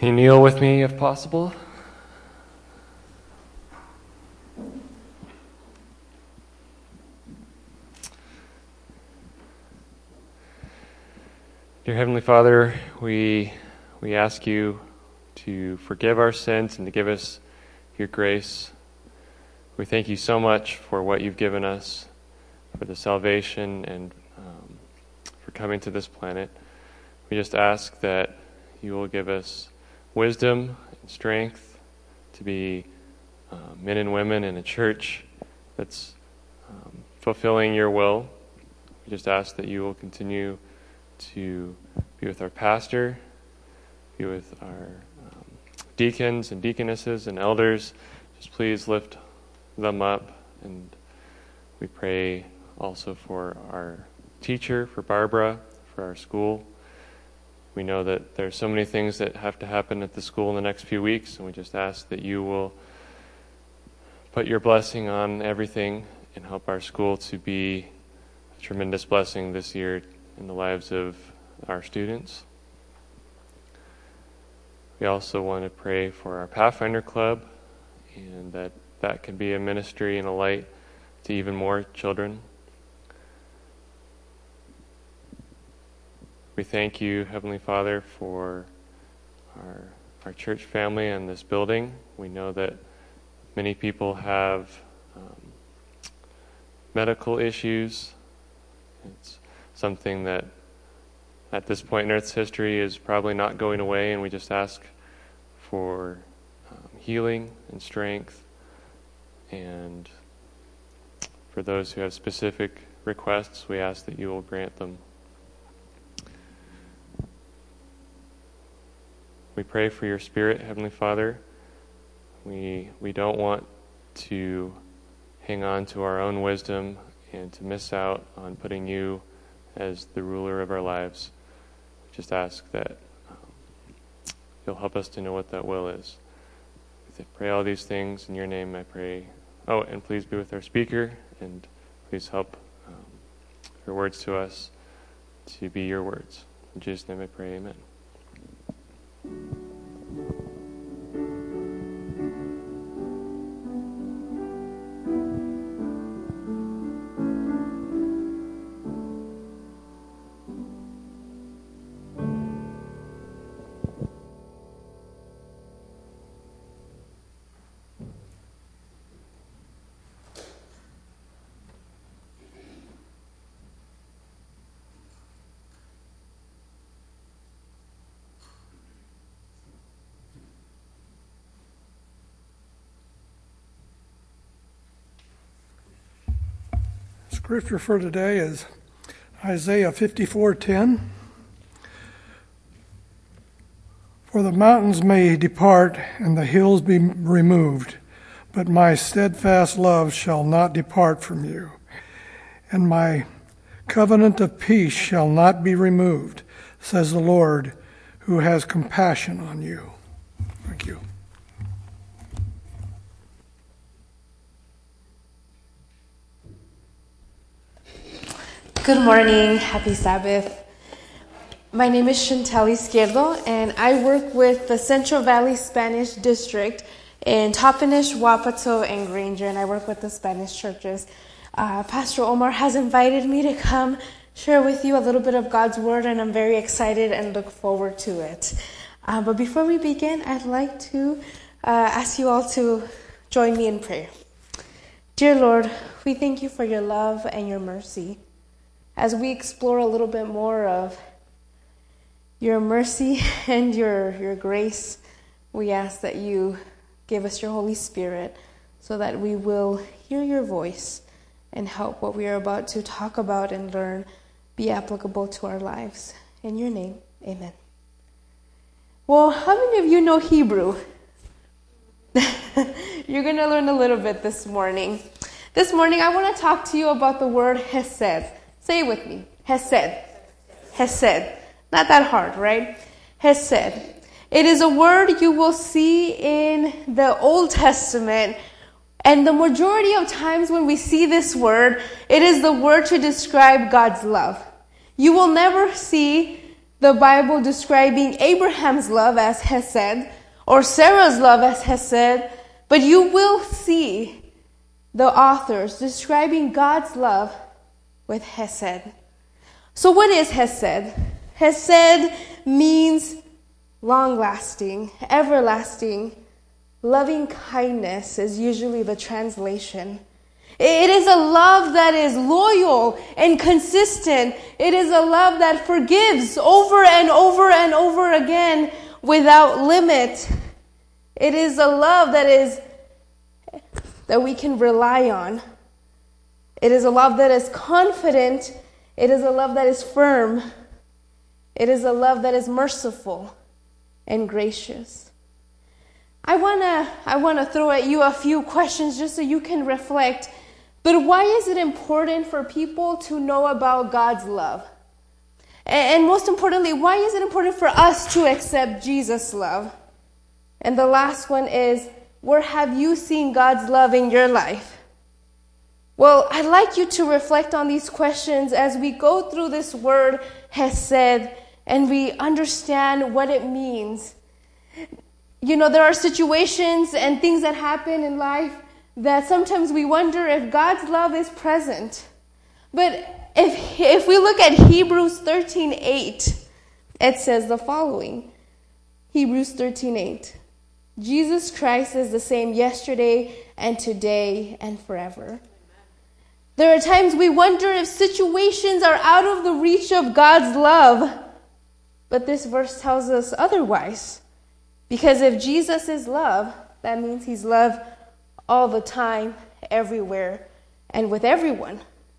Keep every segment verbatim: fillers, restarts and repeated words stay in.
Can you kneel with me if possible? Dear Heavenly Father, we we ask you to forgive our sins and to give us your grace. We thank you so much for what you've given us, for the salvation and um, for coming to this planet. We just ask that you will give us wisdom and strength to be uh, men and women in a church that's um, fulfilling your will. We just ask that you will continue to be with our pastor, be with our um, deacons and deaconesses and elders. Just please lift them up. And we pray also for our teacher, for Barbara, for our school. We know that there's so many things that have to happen at the school in the next few weeks, and we just ask that you will put your blessing on everything and help our school to be a tremendous blessing this year in the lives of our students. We also want to pray for our Pathfinder Club, and that that can be a ministry and a light to even more children. We thank you, Heavenly Father, for our our church family and this building. We know that many people have um, medical issues. It's something that at this point in Earth's history is probably not going away, and we just ask for um, healing and strength. And for those who have specific requests, we ask that you will grant them. We pray for your Spirit, Heavenly Father. We we don't want to hang on to our own wisdom and to miss out on putting you as the ruler of our lives. We just ask that um, you'll help us to know what that will is. We pray all these things in your name, I pray. Oh, and please be with our speaker, and please help um, your words to us to be your words. In Jesus' name I pray, amen. Scripture for today is Isaiah fifty-four ten. For the mountains may depart and the hills be removed, but my steadfast love shall not depart from you, and my covenant of peace shall not be removed, says the Lord, who has compassion on you. Thank you. Good morning, happy Sabbath. My name is Chantel Izquierdo, and I work with the Central Valley Spanish District in Toppenish, Wapato, and Granger, and I work with the Spanish churches. Uh, Pastor Omar has invited me to come share with you a little bit of God's Word, and I'm very excited and look forward to it. Uh, but before we begin, I'd like to uh, ask you all to join me in prayer. Dear Lord, we thank you for your love and your mercy. As we explore a little bit more of your mercy and your, your grace, we ask that you give us your Holy Spirit so that we will hear your voice and help what we are about to talk about and learn be applicable to our lives. In your name, amen. Well, how many of you know Hebrew? You're going to learn a little bit this morning. This morning, I want to talk to you about the word hesed. Say it with me. Hesed. Hesed. Not that hard, right? Hesed. It is a word you will see in the Old Testament. And the majority of times when we see this word, it is the word to describe God's love. You will never see the Bible describing Abraham's love as Hesed or Sarah's love as Hesed, but you will see the authors describing God's love with Hesed. So what is Hesed? Hesed means long-lasting, everlasting, loving kindness is usually the translation. It is a love that is loyal and consistent. It is a love that forgives over and over and over again without limit. It is a love that is that we can rely on. It is a love that is confident. It is a love that is firm. It is a love that is merciful and gracious. I wanna I wanna throw at you a few questions just so you can reflect. But why is it important for people to know about God's love? And most importantly, why is it important for us to accept Jesus' love? And the last one is, where have you seen God's love in your life? Well, I'd like you to reflect on these questions as we go through this word Hesed and we understand what it means. You know, there are situations and things that happen in life that sometimes we wonder if God's love is present. But if if we look at Hebrews thirteen eight, it says the following. Hebrews thirteen eight. Jesus Christ is the same yesterday and today and forever. There are times we wonder if situations are out of the reach of God's love. But this verse tells us otherwise. Because if Jesus is love, that means he's love all the time, everywhere, and with everyone.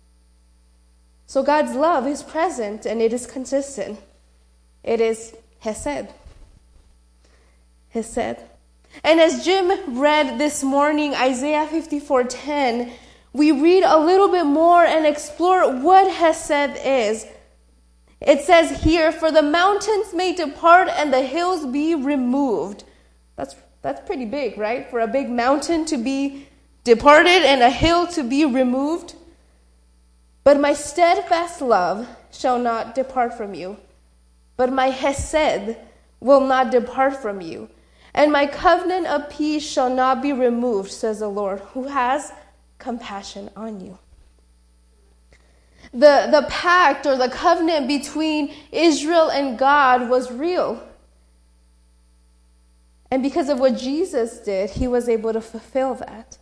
So God's love is present and it is consistent. It is Hesed. Hesed. And as Jim read this morning, Isaiah fifty-four ten, we read a little bit more and explore what Hesed is. It says here, for the mountains may depart and the hills be removed. That's that's pretty big, right? For a big mountain to be departed and a hill to be removed. But my steadfast love shall not depart from you. But my Hesed will not depart from you. And my covenant of peace shall not be removed, says the Lord, who has compassion on you. The, the pact or the covenant between Israel and God was real. And because of what Jesus did, he was able to fulfill that.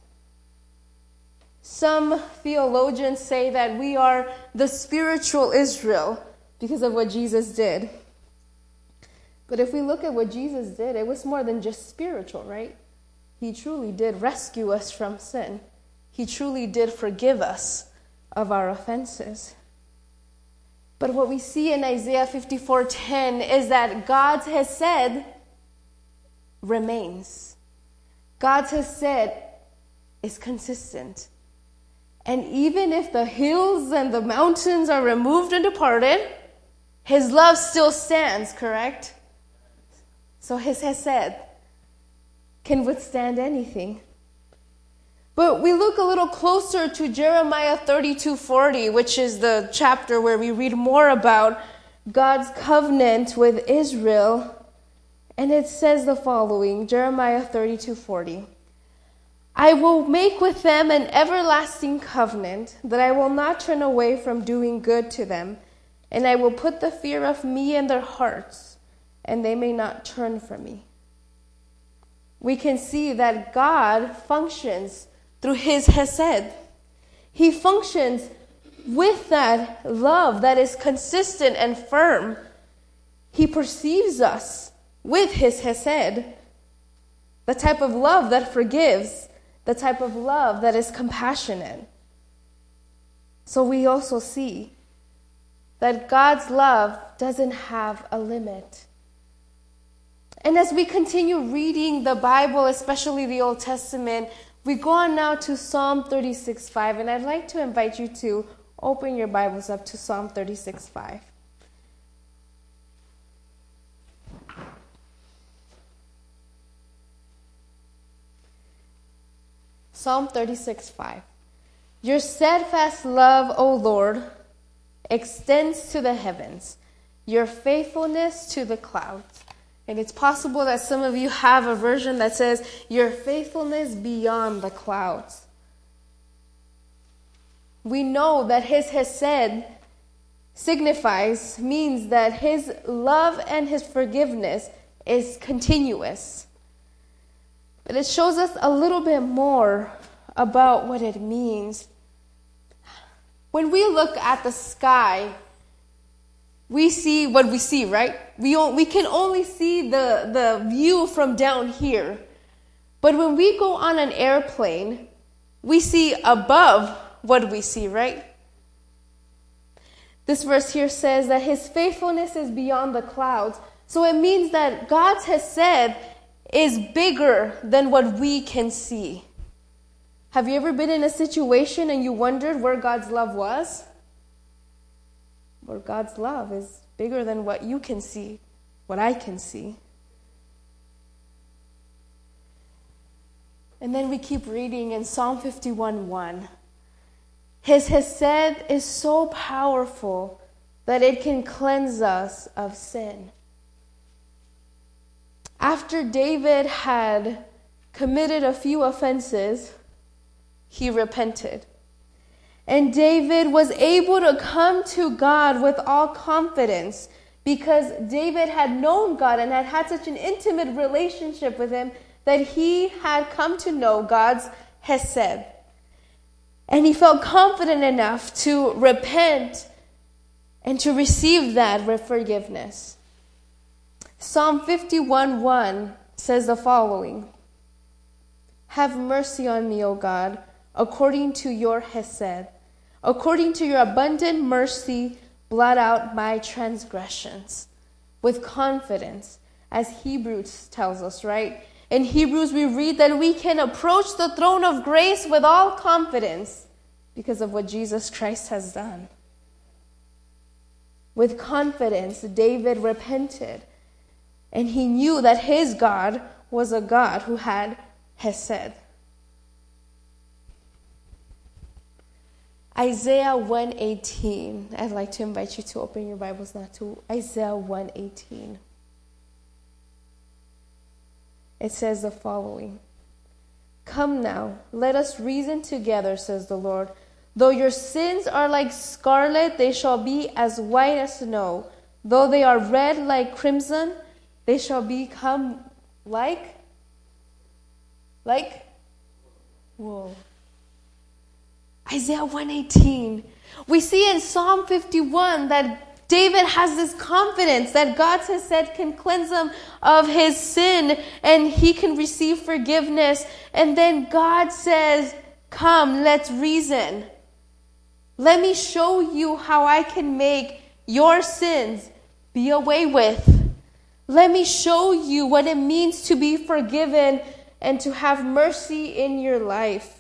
Some theologians say that we are the spiritual Israel because of what Jesus did. But if we look at what Jesus did, it was more than just spiritual, right? He truly did rescue us from sin. He truly did forgive us of our offenses. But what we see in Isaiah fifty-four ten is that God's Hesed remains. God's Hesed is consistent. And even if the hills and the mountains are removed and departed, his love still stands, correct? So his Hesed can withstand anything. But we look a little closer to Jeremiah thirty-two forty, which is the chapter where we read more about God's covenant with Israel. And it says the following, Jeremiah thirty-two forty. I will make with them an everlasting covenant, that I will not turn away from doing good to them, and I will put the fear of me in their hearts, and they may not turn from me. We can see that God functions through his Hesed. He functions with that love that is consistent and firm. He perceives us with his Hesed, the type of love that forgives, the type of love that is compassionate. So we also see that God's love doesn't have a limit. And as we continue reading the Bible, especially the Old Testament, we go on now to Psalm thirty-six five, and I'd like to invite you to open your Bibles up to Psalm thirty-six five. Psalm thirty-six five. Your steadfast love, O Lord, extends to the heavens. your faithfulness to the clouds. And it's possible that some of you have a version that says, your faithfulness beyond the clouds. We know that his hesed signifies, means that his love and his forgiveness is continuous. But it shows us a little bit more about what it means. When we look at the sky, we see what we see, right? We we can only see the, the view from down here. But when we go on an airplane, we see above what we see, right? This verse here says that his faithfulness is beyond the clouds. So it means that God has said is bigger than what we can see. Have you ever been in a situation and you wondered where God's love was? Where God's love is bigger than what you can see, what I can see. And then we keep reading in Psalm fifty-one one. His hesed is so powerful that it can cleanse us of sin. After David had committed a few offenses, he repented. And David was able to come to God with all confidence because David had known God and had had such an intimate relationship with him that he had come to know God's hesed. And he felt confident enough to repent and to receive that forgiveness. Psalm fifty-one one says the following: have mercy on me, O God, according to your hesed. According to your abundant mercy, blot out my transgressions. With confidence, as Hebrews tells us, right? In Hebrews we read that we can approach the throne of grace with all confidence because of what Jesus Christ has done. With confidence, David repented, and he knew that his God was a God who had hesed. Isaiah one eighteen. I'd like to invite you to open your Bibles now to Isaiah one eighteen. It says the following: come now, let us reason together, says the Lord. Though your sins are like scarlet, they shall be as white as snow. Though they are red like crimson, they shall become like, like wool. Isaiah one eighteen. We see in Psalm fifty-one that David has this confidence that God has said can cleanse him of his sin and he can receive forgiveness. And then God says, come, let's reason. Let me show you how I can make your sins be away with. Let me show you what it means to be forgiven and to have mercy in your life.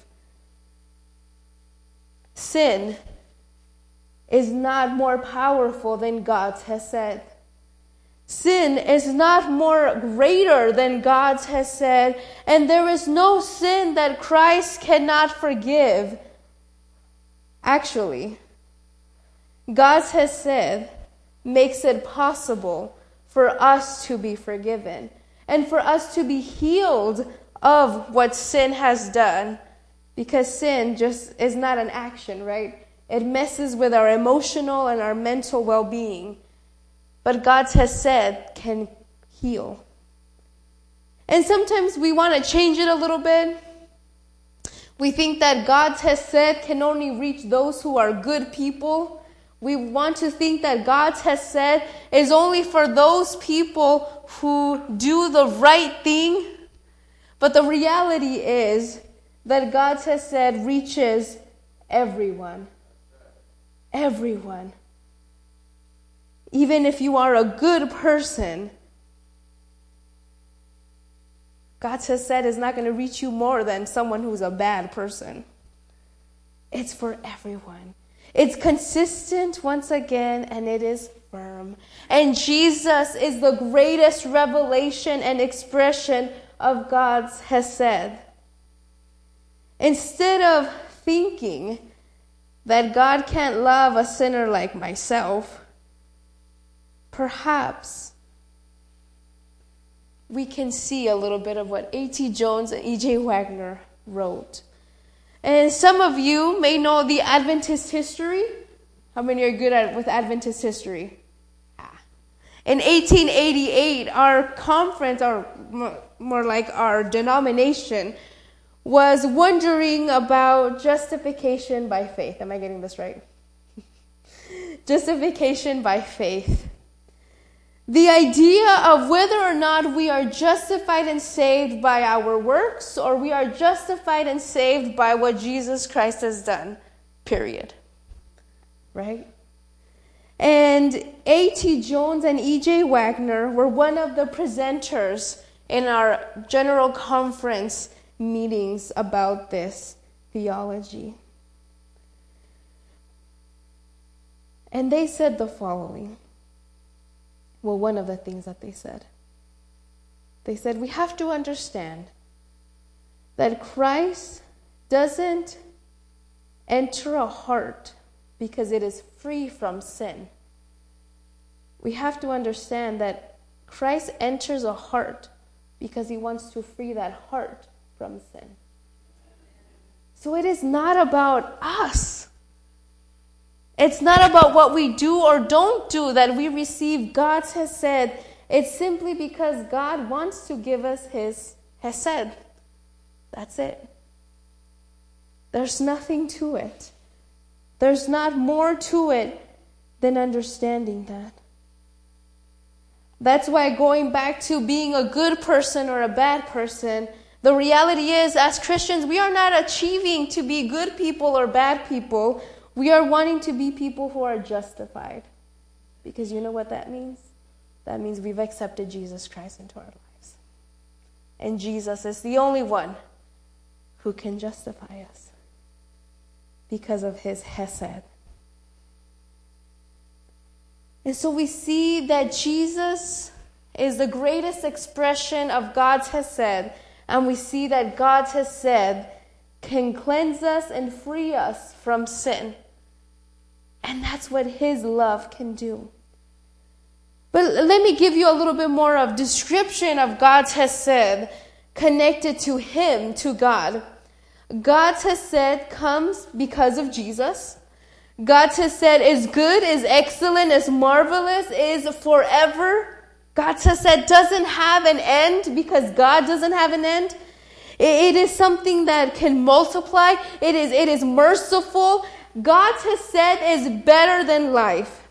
Sin is not more powerful than God's hesed. Sin is not more greater than God's hesed, and there is no sin that Christ cannot forgive. Actually, God's hesed makes it possible for us to be forgiven and for us to be healed of what sin has done. Because sin just is not an action, right? It messes with our emotional and our mental well-being. But God's hesed can heal. And sometimes we want to change it a little bit. We think that God's hesed can only reach those who are good people. We want to think that God's hesed is only for those people who do the right thing. But the reality is that God's hesed reaches everyone. Everyone. Even if you are a good person, God's hesed is not going to reach you more than someone who's a bad person. It's for everyone. It's consistent once again, and it is firm. And Jesus is the greatest revelation and expression of God's hesed. Instead of thinking that God can't love a sinner like myself, perhaps we can see a little bit of what A T Jones and E J Wagner wrote. And some of you may know the Adventist history. How many are good at with Adventist history? Ah. In eighteen eighty-eight, our conference, or more like our denomination, was wondering about justification by faith. Am I getting this right? Justification by faith. The idea of whether or not we are justified and saved by our works, or we are justified and saved by what Jesus Christ has done, period. Right? And A T Jones and E J Wagner were one of the presenters in our general conference meetings about this theology. And they said the following. Well, one of the things that they said. They said, we have to understand that Christ doesn't enter a heart because it is free from sin. We have to understand that Christ enters a heart because he wants to free that heart from sin. So it is not about us. It's not about what we do or don't do that we receive God's hesed. It's simply because God wants to give us his hesed. That's it. There's nothing to it. There's not more to it than understanding that. That's why going back to being a good person or a bad person, the reality is, as Christians, we are not achieving to be good people or bad people. We are wanting to be people who are justified. Because you know what that means? That means we've accepted Jesus Christ into our lives. And Jesus is the only one who can justify us because of his hesed. And so we see that Jesus is the greatest expression of God's hesed. And we see that God's hesed can cleanse us and free us from sin. And that's what his love can do. But let me give you a little bit more of description of God's hesed connected to him, to God. God's hesed comes because of Jesus. God's hesed is good, is excellent, is marvelous, is forever. God's hesed doesn't have an end because God doesn't have an end. It is something that can multiply. It is, it is merciful. God's hesed is better than life.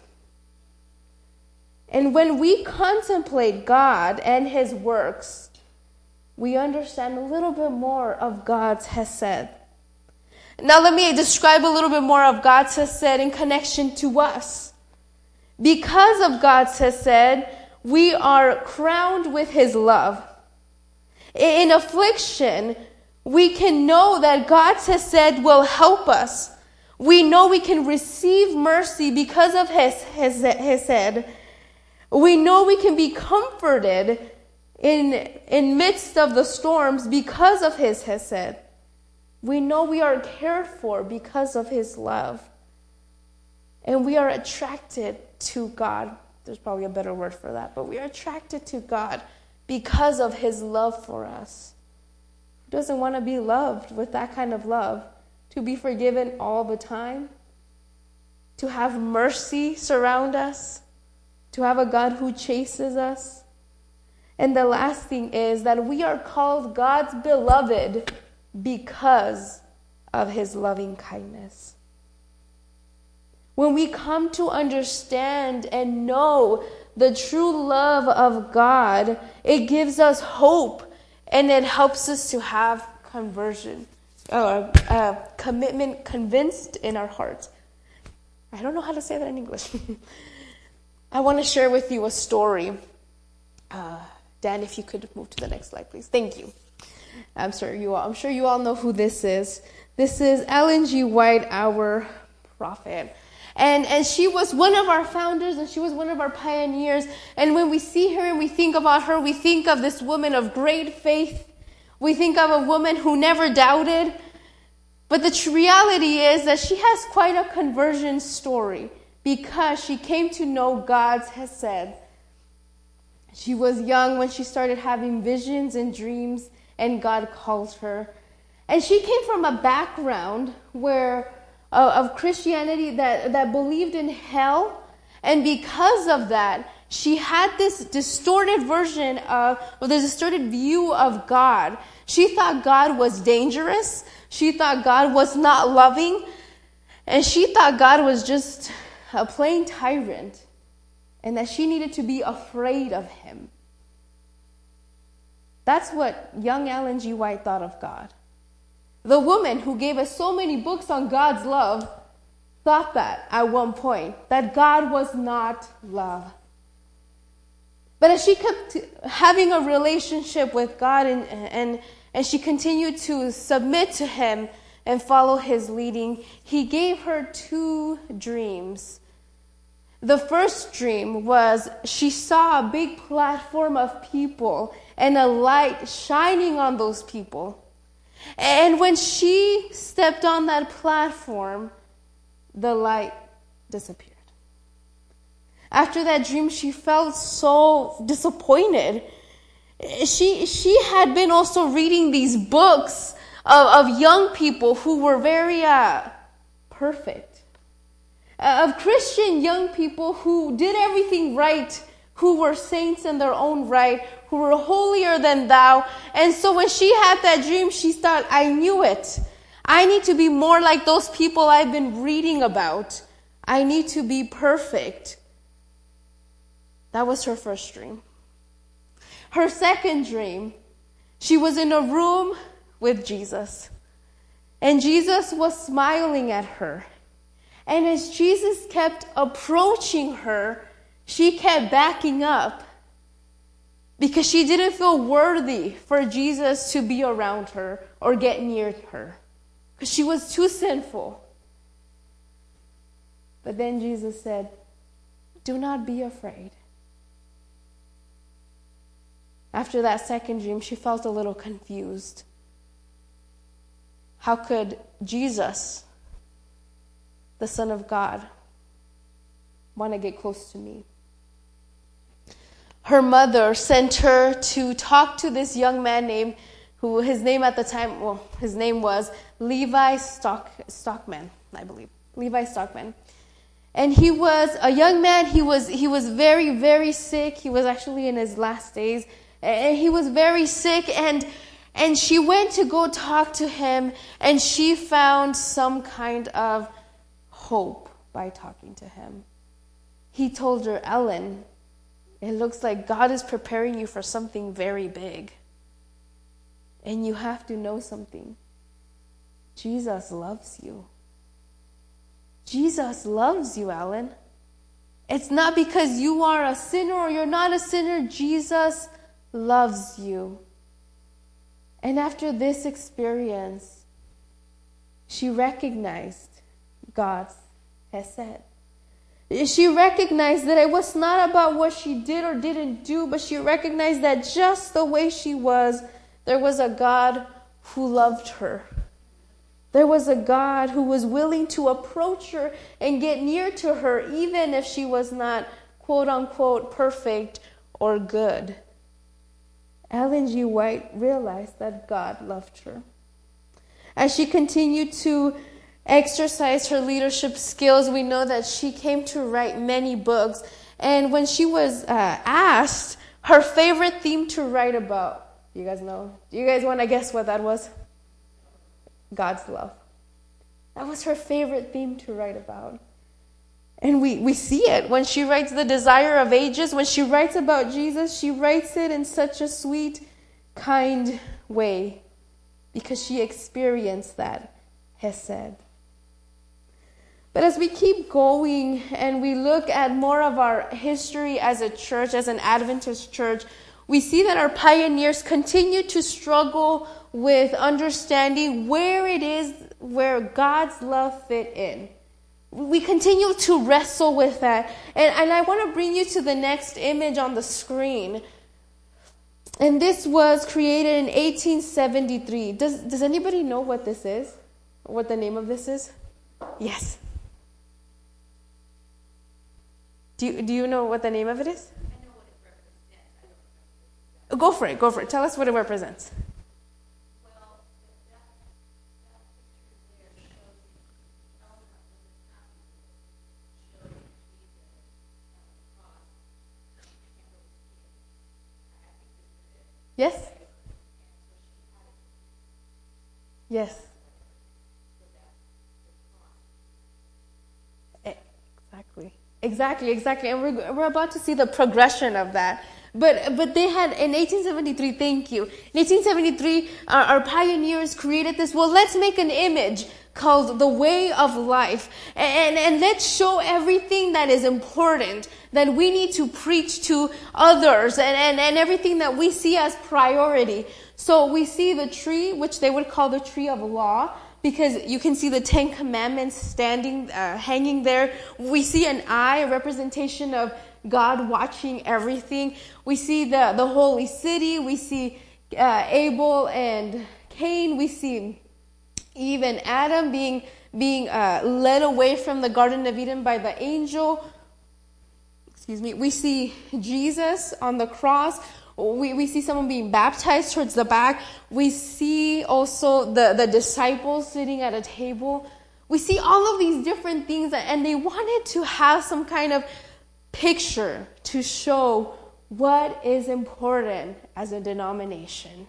And when we contemplate God and his works, we understand a little bit more of God's hesed. Now let me describe a little bit more of God's hesed in connection to us. Because of God's hesed, we are crowned with his love. In affliction, we can know that God's hesed will help us. We know we can receive mercy because of his hesed. We know we can be comforted in, in midst of the storms because of his hesed. We know we are cared for because of his love. And we are attracted to God. There's probably a better word for that, but we are attracted to God because of his love for us. Who doesn't want to be loved with that kind of love? To be forgiven all the time? To have mercy surround us? To have a God who chases us? And the last thing is that we are called God's beloved because of his loving kindness. When we come to understand and know the true love of God, it gives us hope and it helps us to have conversion, or uh, commitment convinced in our hearts. I don't know how to say that in English. I want to share with you a story. Uh, Dan, if you could move to the next slide, please. Thank you. I'm sure you all. I'm sure you all know who this is. This is Ellen G. White, our prophet. And and she was one of our founders, and she was one of our pioneers. And when we see her and we think about her, we think of this woman of great faith. We think of a woman who never doubted. But the reality is that she has quite a conversion story. because she came to know God's hesed. She was young when she started having visions and dreams, and God called her. And she came from a background where uh, of Christianity that, that believed in hell. And because of that, she had this distorted version of, or the distorted view of God. She thought God was dangerous. She thought God was not loving. And she thought God was just a plain tyrant. And that she needed to be afraid of him. That's what young Ellen G. White thought of God. The woman who gave us so many books on God's love thought that at one point, that God was not love. But as she kept having a relationship with God and, and, and she continued to submit to him and follow his leading, he gave her two dreams. The first dream was she saw a big platform of people and a light shining on those people. And when she stepped on that platform, the light disappeared. After that dream, she felt so disappointed. She, she had been also reading these books of, of young people who were very uh, perfect. Uh, of Christian young people who did everything right, who were saints in their own right, who were holier than thou. And so when she had that dream, she thought, I knew it. I need to be more like those people I've been reading about. I need to be perfect. That was her first dream. Her second dream, she was in a room with Jesus. And Jesus was smiling at her. And as Jesus kept approaching her, she kept backing up because she didn't feel worthy for Jesus to be around her or get near her because she was too sinful. But then Jesus said, do not be afraid. After that second dream, she felt a little confused. How could Jesus, the Son of God, want to get close to me? Her mother sent her to talk to this young man named, who his name at the time, well, his name was Levi Stock, Stockman, I believe. Levi Stockman. And he was a young man. He was, he was very, very sick. He was actually in his last days. And he was very sick. And, and she went to go talk to him. And she found some kind of hope by talking to him. He told her, Ellen, it looks like God is preparing you for something very big. And you have to know something. Jesus loves you. Jesus loves you, Ellen. It's not because you are a sinner or you're not a sinner. Jesus loves you. And after this experience, she recognized God's hesed. She recognized that it was not about what she did or didn't do, but she recognized that just the way she was, there was a God who loved her. There was a God who was willing to approach her and get near to her, even if she was not, quote unquote, perfect or good. Ellen G. White realized that God loved her. As she continued to exercise her leadership skills, we know that she came to write many books. And when she was uh, asked her favorite theme to write about, you guys know? Do you guys want to guess what that was? God's love. That was her favorite theme to write about. And we, we see it when she writes The Desire of Ages. When she writes about Jesus, she writes it in such a sweet, kind way because she experienced that hesed. But as we keep going and we look at more of our history as a church, as an Adventist church, we see that our pioneers continue to struggle with understanding where it is where God's love fit in. We continue to wrestle with that. And, and I want to bring you to the next image on the screen. And this was created in eighteen seventy-three. Does, does anybody know what this is? What the name of this is? Yes. Do you, do you know what the name of it is? I know what it represents. Go for it, go for it. Tell us what it represents. Yes? Yes. Exactly. Exactly, exactly. And we're, we're about to see the progression of that. But but they had, in eighteen seventy-three, thank you. In eighteen seventy-three, our, our pioneers created this, well, let's make an image called the way of life. And, and let's show everything that is important, that we need to preach to others, and, and, and everything that we see as priority. So we see the tree, which they would call the tree of law, because you can see the Ten Commandments standing, uh, hanging there. We see an eye, a representation of God watching everything. We see the, the holy city. We see uh, Abel and Cain. We see Eve and Adam being being uh, led away from the Garden of Eden by the angel. Excuse me. We see Jesus on the cross. We, we see someone being baptized towards the back. We see also the, the disciples sitting at a table. We see all of these different things, and they wanted to have some kind of picture to show what is important as a denomination.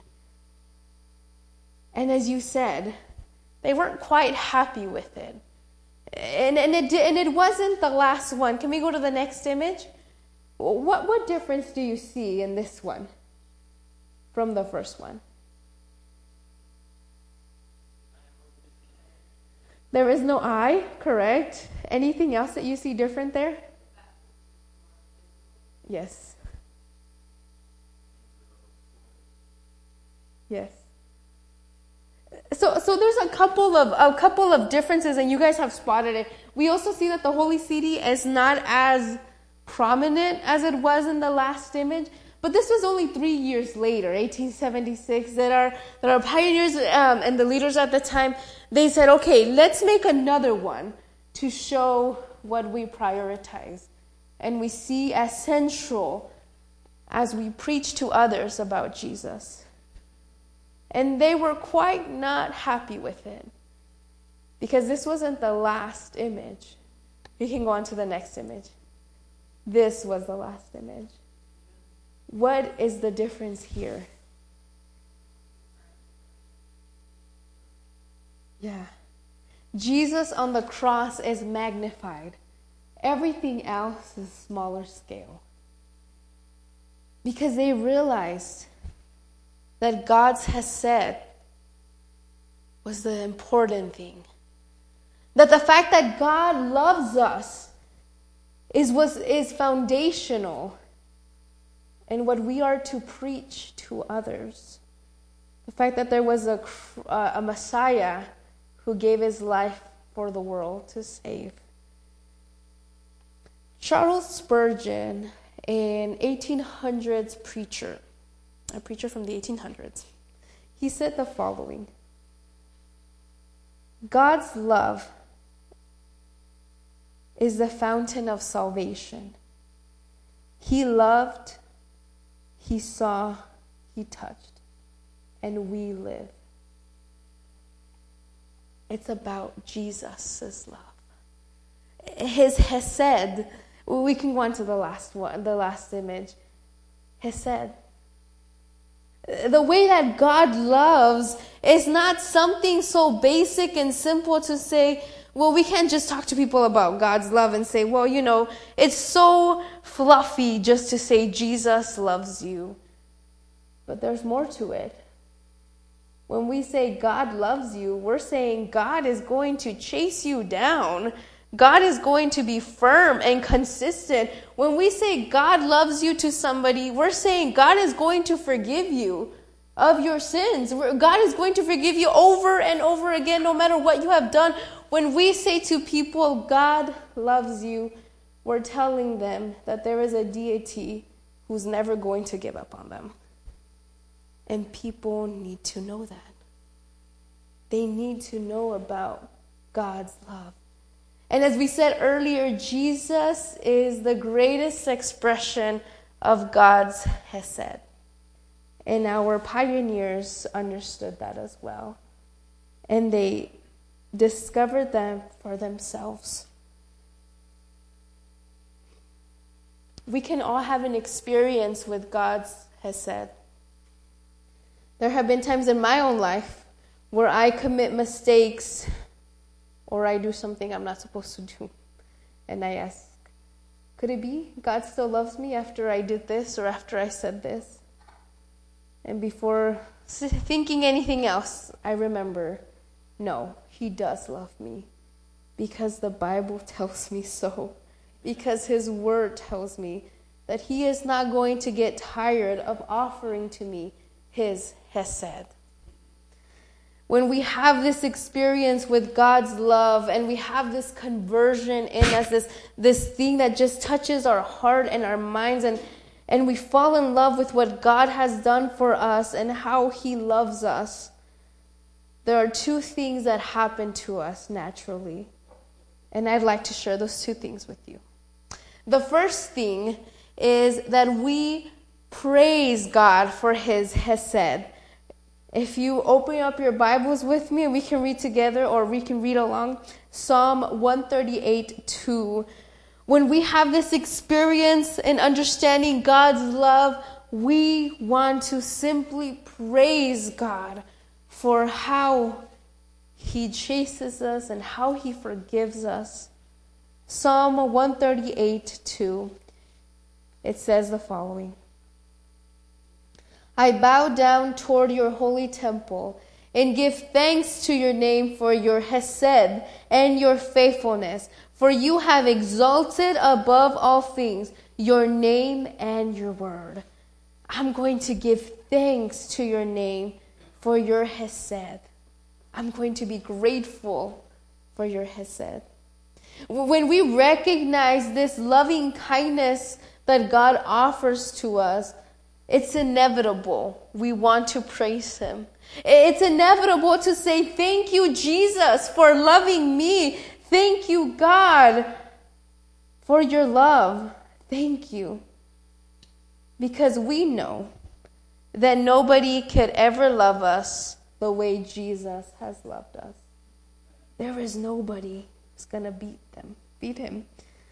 And as you said, they weren't quite happy with it. And, and, it, and it wasn't the last one. Can we go to the next image? What, what difference do you see in this one from the first one? There is no eye, correct? Anything else that you see different there? Yes. Yes. So, so there's a couple of a couple of differences, and you guys have spotted it. We also see that the Holy City is not as prominent as it was in the last image, but this was only three years later, eighteen seventy-six, that our that our pioneers um, and the leaders at the time, they said, okay, let's make another one to show what we prioritize and we see as central as we preach to others about Jesus. And they were quite not happy with it, because this wasn't the last image. We can go on to the next image. This was the last image. What is the difference here? Yeah. Jesus on the cross is magnified. Everything else is smaller scale. Because they realized that God's hesed was the important thing. That the fact that God loves us is, was, is foundational in what we are to preach to others. The fact that there was a, uh, a Messiah who gave his life for the world to save. Charles Spurgeon, an eighteen hundreds preacher, a preacher from the eighteen hundreds, he said the following: God's love is the fountain of salvation. He loved, he saw, he touched, and we live. It's about Jesus' love. His hesed, we can go on to the last one, the last image. Hesed. The way that God loves is not something so basic and simple to say, well, we can't just talk to people about God's love and say, well, you know, it's so fluffy just to say Jesus loves you. But there's more to it. When we say God loves you, we're saying God is going to chase you down. God is going to be firm and consistent. When we say God loves you to somebody, we're saying God is going to forgive you of your sins. God is going to forgive you over and over again, no matter what you have done. When we say to people, God loves you, we're telling them that there is a deity who's never going to give up on them. And people need to know that. They need to know about God's love. And as we said earlier, Jesus is the greatest expression of God's Hesed. And our pioneers understood that as well. And they discovered them for themselves. We can all have an experience with God's Hesed. There have been times in my own life where I commit mistakes or I do something I'm not supposed to do. And I ask, could it be God still loves me after I did this or after I said this? And before thinking anything else, I remember, no, He does love me because the Bible tells me so. Because His Word tells me that He is not going to get tired of offering to me His Hesed. When we have this experience with God's love and we have this conversion in us, this, this thing that just touches our heart and our minds, and, and we fall in love with what God has done for us and how He loves us, there are two things that happen to us naturally. And I'd like to share those two things with you. The first thing is that we praise God for His Hesed. If you open up your Bibles with me, we can read together or we can read along Psalm one thirty-eight two. When we have this experience in understanding God's love, we want to simply praise God for how He chases us and how He forgives us. Psalm one thirty-eight two. It says the following. I bow down toward your holy temple and give thanks to your name for your hesed and your faithfulness, for you have exalted above all things your name and your word. I'm going to give thanks to your name for your hesed. I'm going to be grateful for your hesed. When we recognize this loving kindness that God offers to us, it's inevitable. We want to praise Him. It's inevitable to say, thank you, Jesus, for loving me. Thank you, God, for your love. Thank you. Because we know that nobody could ever love us the way Jesus has loved us. There is nobody who's going to beat them, beat Him.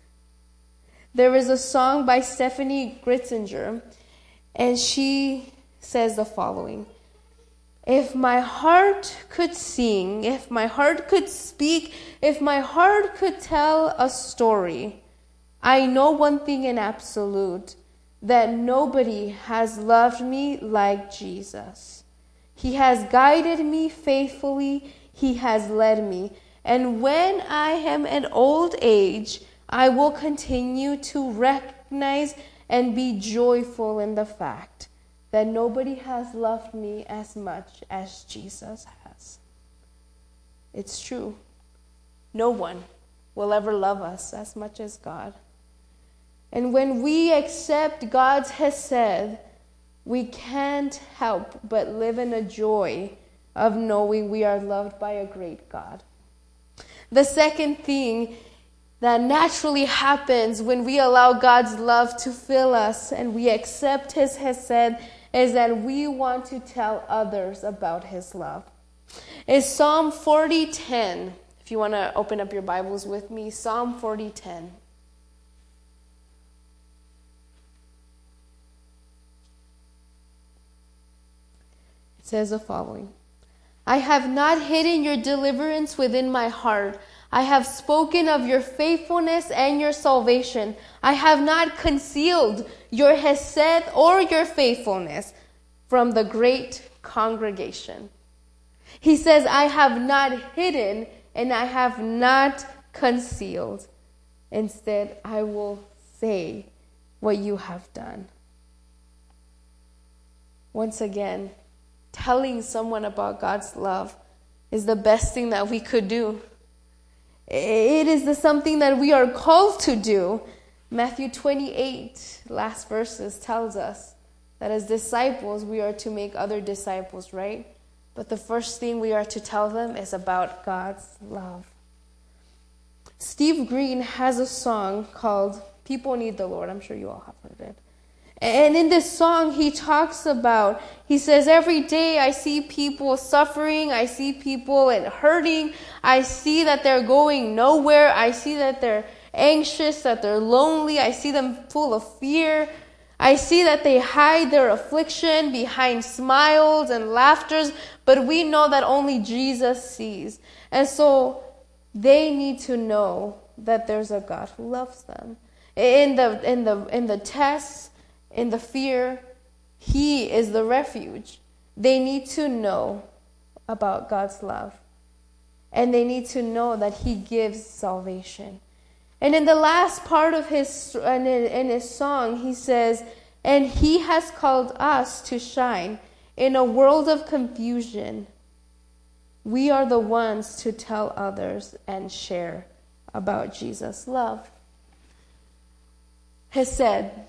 There is a song by Stephanie Gritzinger, and she says the following. If my heart could sing, if my heart could speak, if my heart could tell a story, I know one thing in absolute, that nobody has loved me like Jesus. He has guided me faithfully. He has led me. And when I am in old age, I will continue to recognize and be joyful in the fact that nobody has loved me as much as Jesus has. It's true. No one will ever love us as much as God. And when we accept God's hesed, we can't help but live in a joy of knowing we are loved by a great God. The second thing that naturally happens when we allow God's love to fill us and we accept His hesed is that we want to tell others about His love. It's Psalm forty ten. If you want to open up your Bibles with me, Psalm forty ten. It says the following. I have not hidden your deliverance within my heart. I have spoken of your faithfulness and your salvation. I have not concealed your hesed or your faithfulness from the great congregation. He says, I have not hidden and I have not concealed. Instead, I will say what you have done. Once again, telling someone about God's love is the best thing that we could do. It is the something that we are called to do. Matthew twenty-eight, last verses, tells us that as disciples, we are to make other disciples, right? But the first thing we are to tell them is about God's love. Steve Green has a song called People Need the Lord. I'm sure you all have heard it. And in this song, he talks about, he says, every day I see people suffering, I see people and hurting, I see that they're going nowhere, I see that they're anxious, that they're lonely, I see them full of fear, I see that they hide their affliction behind smiles and laughters, but we know that only Jesus sees. And so they need to know that there's a God who loves them. In the in the in the tests, in the fear, He is the refuge. They need to know about God's love. And they need to know that He gives salvation. And in the last part of his in, in his song, he says, and He has called us to shine in a world of confusion. We are the ones to tell others and share about Jesus' love. He said,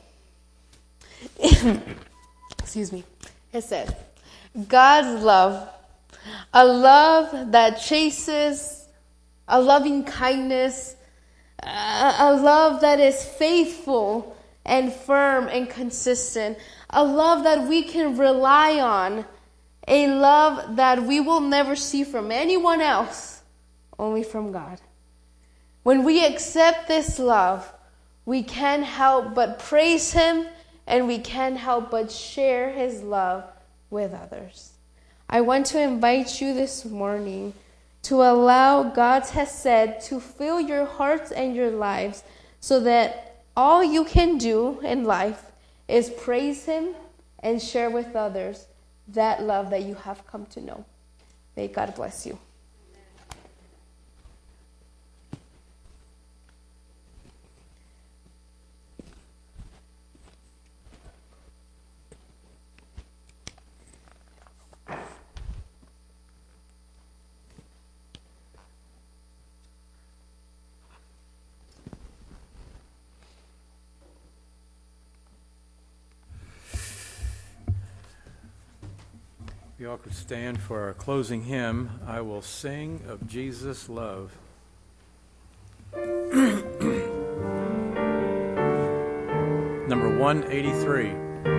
excuse me, he said, God's love, a love that chases, a loving kindness, a love that is faithful and firm and consistent, a love that we can rely on, a love that we will never see from anyone else, only from God. When we accept this love, we can't help but praise Him, and we can't help but share His love with others. I want to invite you this morning to allow God's Hesed to fill your hearts and your lives, so that all you can do in life is praise Him and share with others that love that you have come to know. May God bless you. If you all could stand for our closing hymn, I Will Sing of Jesus' Love. Number one eighty-three.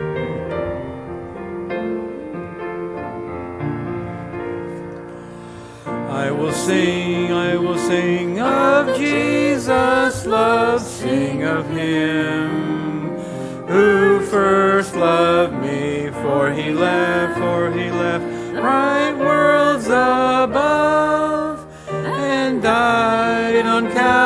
I will sing, I will sing of Jesus' love, sing of Him who first loved me, for He left, for He left bright worlds above, and died on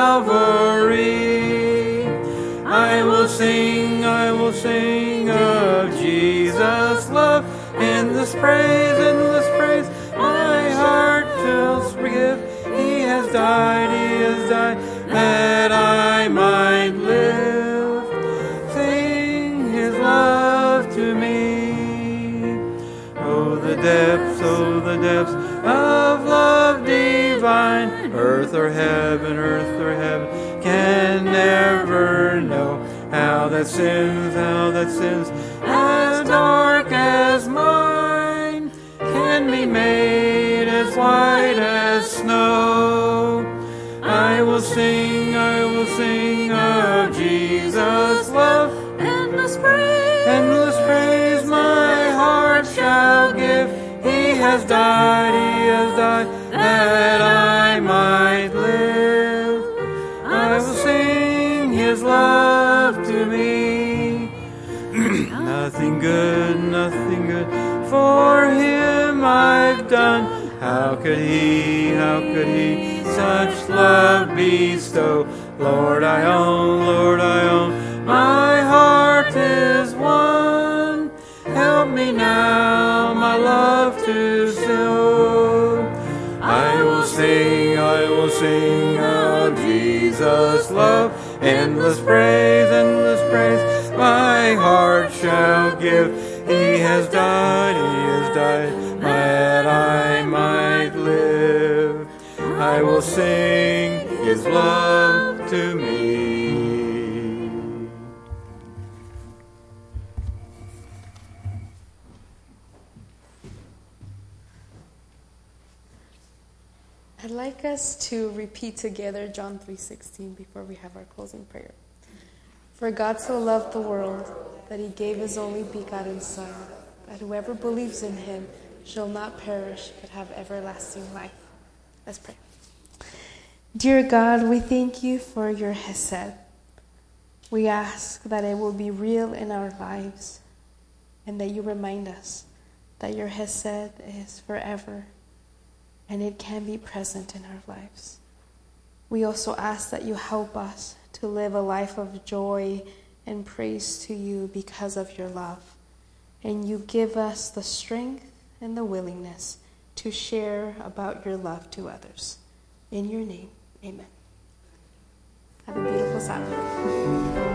Calvary. I will sing, I will sing of Jesus' love, endless praise, endless praise, my heart shall forgive. He has died, He has died, that I might live. Love to me. Oh, the depths, oh, the depths of love divine. Earth or heaven, earth or heaven can never know how that sins, how that sins as dark as mine can be made as white as snow. I will sing, I will sing of Jesus' love. Endless praise, endless praise, my heart shall give. He has died, He has died, that I might live. I will sing His love to me. Nothing good, nothing good for Him I've done. How could He, how could He such love bestow? Lord, I own, Lord, I own, my heart is one. Help me now, my love to show. I will sing, I will sing of Jesus' love. Endless praise, endless praise, my heart shall give. He has died, He has died, that I might live. I will sing His love to me. I'd like us to repeat together John three sixteen before we have our closing prayer. For God so loved the world that he gave his only begotten Son, that whoever believes in him shall not perish but have everlasting life. Let's pray. Dear God, we thank you for your Hesed. We ask that it will be real in our lives and that you remind us that your Hesed is forever and it can be present in our lives. We also ask that you help us to live a life of joy and praise to you because of your love. And you give us the strength and the willingness to share about your love to others. In your name, amen. Have a beautiful Sabbath.